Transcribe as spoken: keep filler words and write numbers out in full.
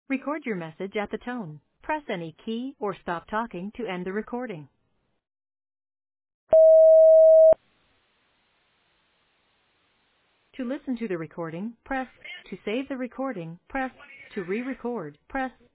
Record your message at the tone. Press any key or stop talking to end the recording. To listen to the recording, press to save the recording, press to re-record, press